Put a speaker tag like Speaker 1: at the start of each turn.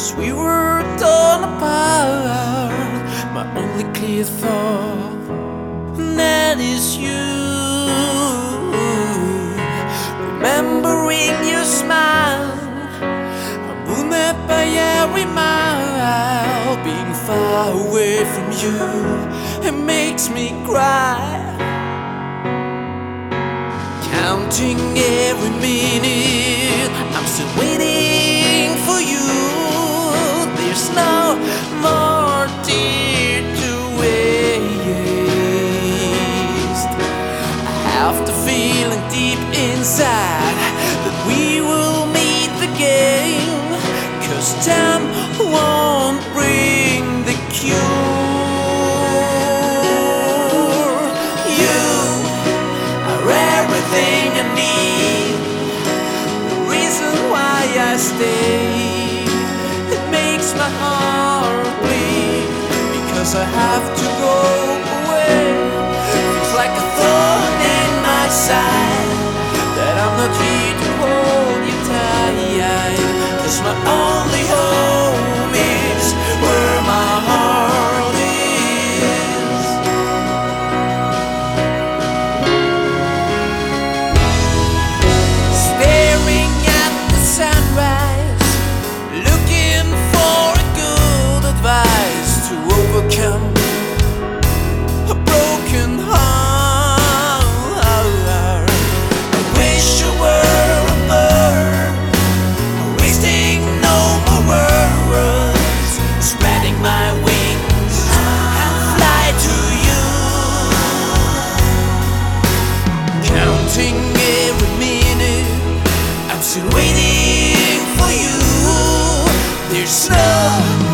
Speaker 1: as we were torn apart, my only clear thought, that is you. Remembering your smile, I'm moved by every mile. Being far away from you, it makes me cry. Counting every minute, I'm still waiting for you. There's no more tear to waste. I have the feeling deep inside that we will meet again, 'cause time won't bring the cure. You are everything I need, the reason why I stay. It makes my heart bleed, because I have to go away. Feels like a thorn in my side, that I'm not here to hold you tight. 'Cause my only home is where my heart is. Staring at the sunrise, looking for a good advice to overcome a broken heart. I wish you were a bird, wasting no more words, spreading my wings and fly to you. Counting every minute, I'm still waiting for you. There's no